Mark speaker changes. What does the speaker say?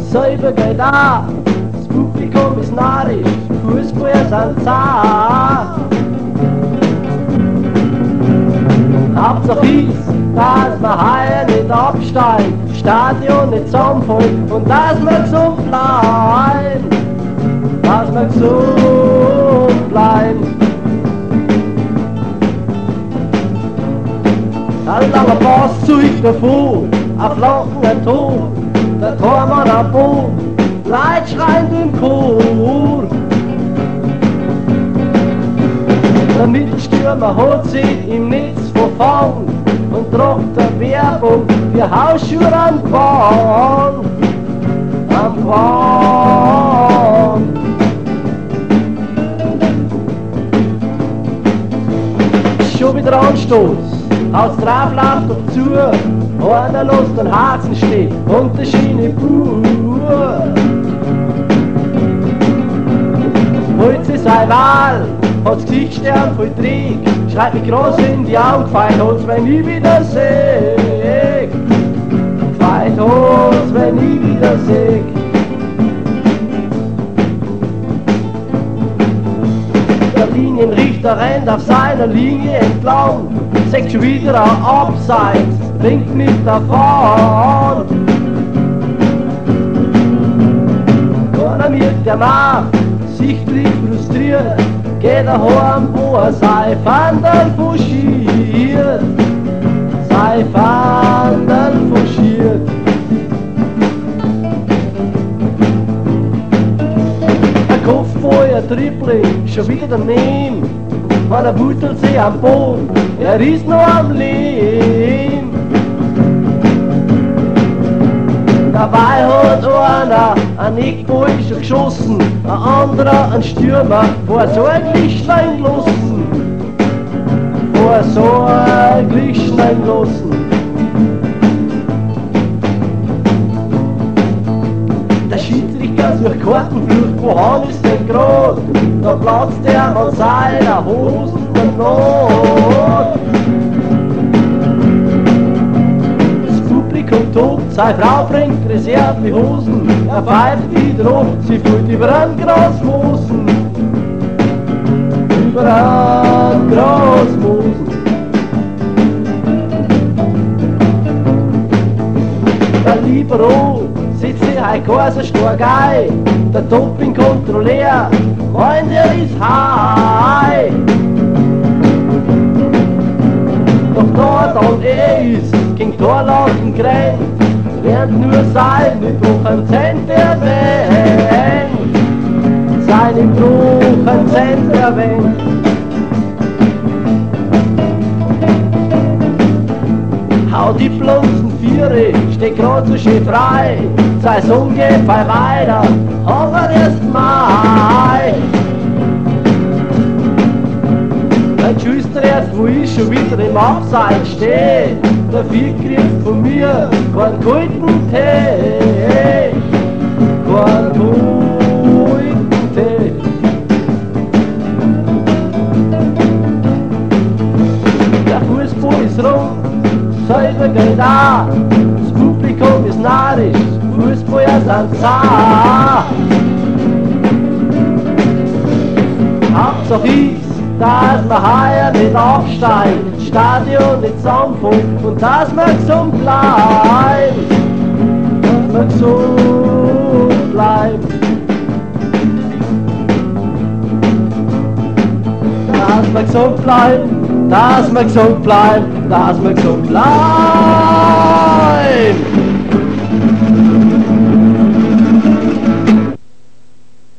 Speaker 1: selber geht auch. Das Publikum ist narrisch, Fußballer sind zart. Hauptsache ist, dass wir heuer nicht absteigen, Stadion nicht zusammenfallen und dass wir gesund bleiben. Dass wir gesund bleiben. Ein langer Fahrzeug davon, ein flankender Ton, der Tormann am Boden, Leute schreien im Chor. Der Mittelstürmer hat sich im Netz verfangen und tragt der Werbung für Hausschuhe am Bahn. Am Bahn. Schon wieder Anstoß, aus drauf läuft doch zu, einer lässt den Herzen stehen und der Schiene pur. Heute ist seine Wahl, hat's Gesichtsstern voll Trick, schreit mich groß in die Augen, gefeit hat's, wenn ich wieder seh. Gefeit hat's, wenn ich wieder seh. Der Linienrichter rennt auf seiner Linie entlang, sagt schon wieder ein Abseits, bringt mich davon. Keiner mit der Macht, sichtlich frustriert, geht er heim, wo er sei Fandel fuschiert. Sei Fandel fuschiert. Ein Kopfbeuer Dribbling, schon wieder daneben, weil er buttelt sich am Boden, er ist noch am Leben. Dabei hat einer ein Eckball schon geschossen, ein anderer ein Stürmer, vor so ein Lichtlein gelassen. Vor so ein Lichtlein gelassen. Der Schiedsrichter sucht Kartenflucht, wo ist denn grad? Da platzt der an seiner Hosen der Not. Tobt, seine Frau bringt Reservehosen, er pfeift wieder hoch, sie fällt über einen Grasmosen. Über einen Grasmosen. Der Libero sitzt sich ein so stark ein, der Doping-Kontrolleur meint, er ist high. Doch da dann ist, ging Torlaufen grenzt, während nur seine Bruchen Cent erwähnt. Seine Bruchen Cent erwähnt. Hau die bloßen Viere, steht grad so schön frei, sei Sohn geht bei weiter, aber erst Mai. Ein Schuster erst, wo ich schon wieder im Abseits steh, dafür kriegst von mir keinen kalten Tee. Keinen kalten Tee. Der Fußball ist rum, selber geht auch, das Publikum ist narrisch, Fußballer sind zart. Hauptsache ist, dass wir heuer nicht aufsteigen, Stadion nicht zusammenfallen und dass wir gesund bleiben. Dass wir gesund bleiben. Dass wir gesund bleiben, dass wir gesund bleiben, dass wir gesund bleiben.